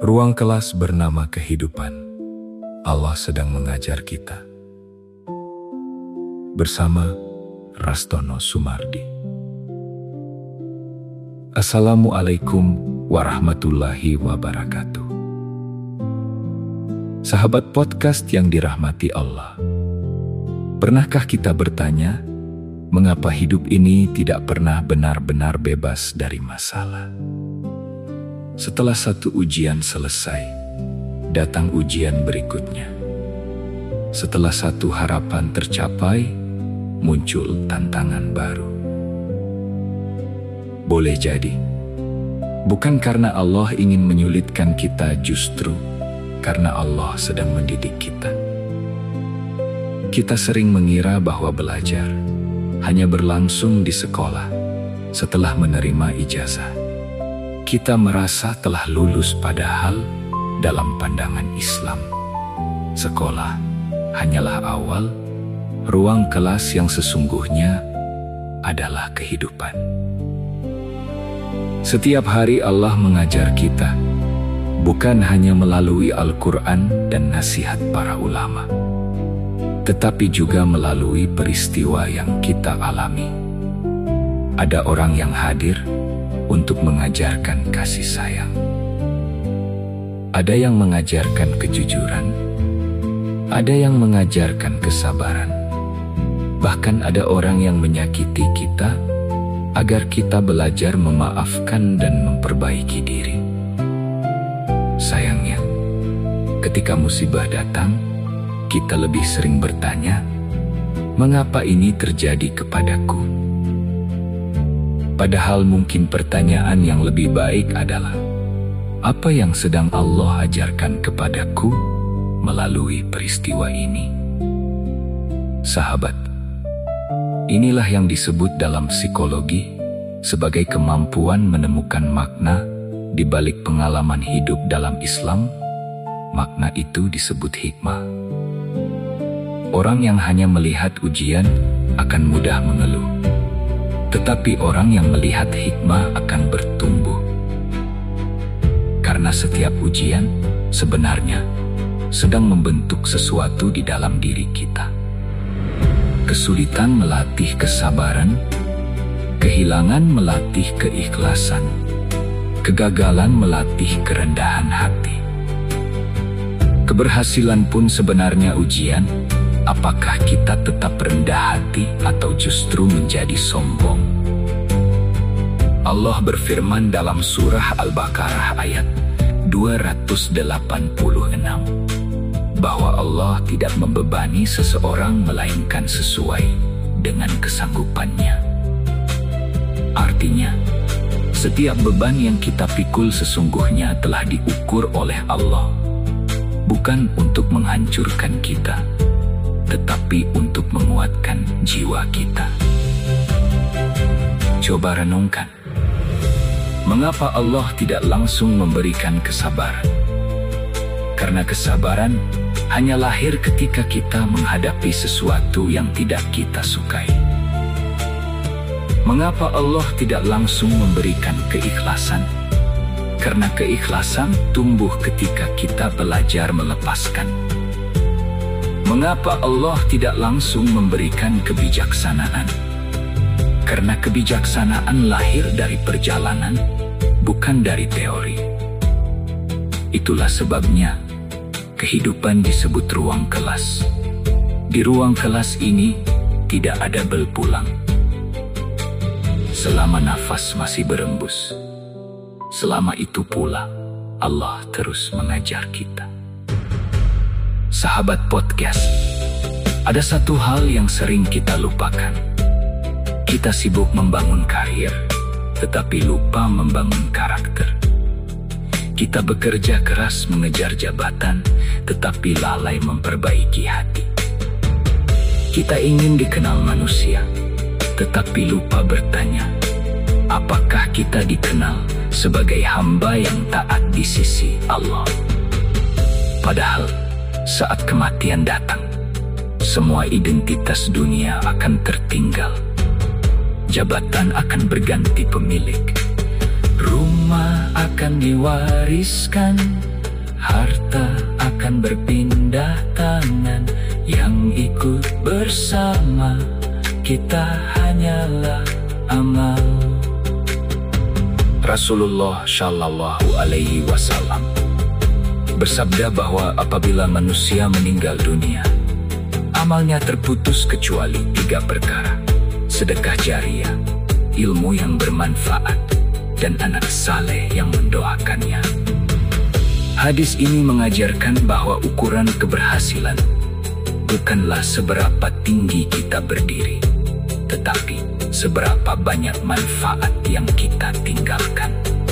Ruang kelas bernama kehidupan. Allah sedang mengajar kita. Bersama Rastono Sumardi. Assalamualaikum warahmatullahi wabarakatuh. Sahabat podcast yang dirahmati Allah. Pernahkah kita bertanya, mengapa hidup ini tidak pernah benar-benar bebas dari masalah? Setelah satu ujian selesai, datang ujian berikutnya. Setelah satu harapan tercapai, muncul tantangan baru. Boleh jadi, bukan karena Allah ingin menyulitkan kita, justru karena Allah sedang mendidik kita. Kita sering mengira bahwa belajar hanya berlangsung di sekolah setelah menerima ijazah. Kita merasa telah lulus, padahal dalam pandangan Islam, sekolah hanyalah awal. Ruang kelas yang sesungguhnya adalah kehidupan. Setiap hari Allah mengajar kita, bukan hanya melalui Al-Quran dan nasihat para ulama, tetapi juga melalui peristiwa yang kita alami. Ada orang yang hadir untuk mengajarkan kasih sayang. Ada yang mengajarkan kejujuran, ada yang mengajarkan kesabaran. Bahkan ada orang yang menyakiti kita agar kita belajar memaafkan dan memperbaiki diri. Sayangnya, ketika musibah datang, kita lebih sering bertanya, mengapa ini terjadi kepadaku? Padahal mungkin pertanyaan yang lebih baik adalah, apa yang sedang Allah ajarkan kepadaku melalui peristiwa ini? Sahabat, inilah yang disebut dalam psikologi sebagai kemampuan menemukan makna di balik pengalaman hidup. Dalam Islam, makna itu disebut hikmah. Orang yang hanya melihat ujian akan mudah mengeluh, tetapi orang yang melihat hikmah akan bertumbuh. Karena setiap ujian sebenarnya sedang membentuk sesuatu di dalam diri kita. Kesulitan melatih kesabaran, kehilangan melatih keikhlasan, kegagalan melatih kerendahan hati. Keberhasilan pun sebenarnya ujian. Apakah kita tetap rendah hati atau justru menjadi sombong? Allah berfirman dalam surah Al-Baqarah ayat 286 bahwa Allah tidak membebani seseorang melainkan sesuai dengan kesanggupannya. Artinya, setiap beban yang kita pikul sesungguhnya telah diukur oleh Allah, bukan untuk menghancurkan kita, tetapi untuk menguatkan jiwa kita. Coba renungkan, mengapa Allah tidak langsung memberikan kesabaran? Karena kesabaran hanya lahir ketika kita menghadapi sesuatu yang tidak kita sukai. Mengapa Allah tidak langsung memberikan keikhlasan? Karena keikhlasan tumbuh ketika kita belajar melepaskan. Mengapa Allah tidak langsung memberikan kebijaksanaan? Karena kebijaksanaan lahir dari perjalanan, bukan dari teori. Itulah sebabnya kehidupan disebut ruang kelas. Di ruang kelas ini tidak ada bel pulang. Selama nafas masih berembus, selama itu pula Allah terus mengajar kita. Sahabat podcast, ada satu hal yang sering kita lupakan. Kita sibuk membangun karir, tetapi lupa membangun karakter. Kita bekerja keras mengejar jabatan, tetapi lalai memperbaiki hati. Kita ingin dikenal manusia, tetapi lupa bertanya, apakah kita dikenal sebagai hamba yang taat di sisi Allah? Padahal, saat kematian datang, semua identitas dunia akan tertinggal. Jabatan akan berganti pemilik. Rumah akan diwariskan, Harta akan berpindah tangan, yang ikut bersama kita hanyalah amal. Rasulullah Shallallahu Alaihi Wasallam bersabda bahwa apabila manusia meninggal dunia, amalnya terputus kecuali 3 perkara: sedekah jariah, ilmu yang bermanfaat, dan anak saleh yang mendoakannya. Hadis ini mengajarkan bahwa ukuran keberhasilan bukanlah seberapa tinggi kita berdiri, tetapi seberapa banyak manfaat yang kita tinggalkan.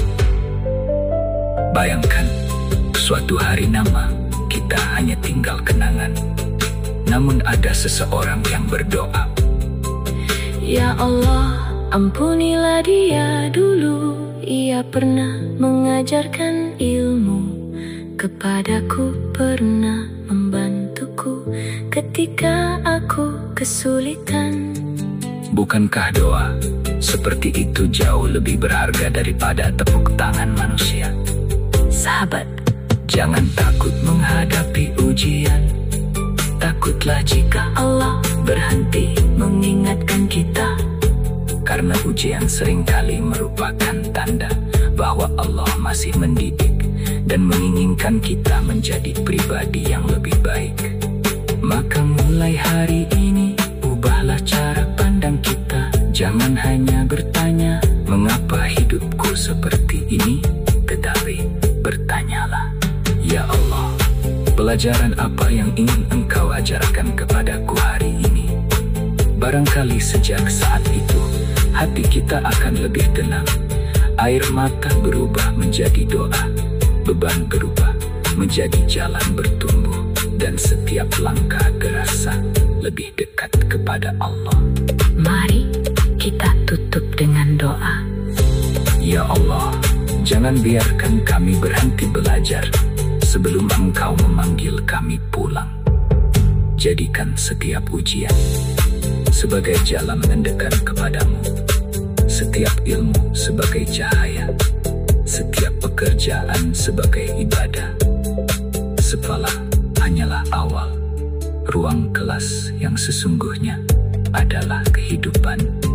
Bayangkan, suatu hari nama kita hanya tinggal kenangan, namun ada seseorang yang berdoa, Ya Allah, ampunilah dia dulu, ia pernah mengajarkan ilmu kepadaku, pernah membantuku ketika aku kesulitan. Bukankah doa seperti itu jauh lebih berharga daripada tepuk tangan manusia? Sahabat, jangan takut menghadapi ujian. Takutlah jika Allah berhenti mengingatkan kita, karena ujian seringkali merupakan tanda bahwa Allah masih mendidik dan menginginkan kita menjadi pribadi yang lebih baik. Maka mulai hari ini, ubahlah cara pandang kita. Jangan hanya bertanya, mengapa hidupku seperti ini? Tetapi bertanyalah, Ya Allah, pelajaran apa yang ingin Engkau ajarkan kepadaku hari ini? Barangkali sejak saat itu, hati kita akan lebih tenang. Air mata berubah menjadi doa, beban berubah menjadi jalan bertumbuh, dan setiap langkah terasa lebih dekat kepada Allah. Mari kita tutup dengan doa. Ya Allah, jangan biarkan kami berhenti belajar sebelum Engkau memanggil kami pulang. Jadikan setiap ujian sebagai jalan mendekat kepadamu, setiap ilmu sebagai cahaya, setiap pekerjaan sebagai ibadah. Sekolah hanyalah awal, ruang kelas yang sesungguhnya adalah kehidupan.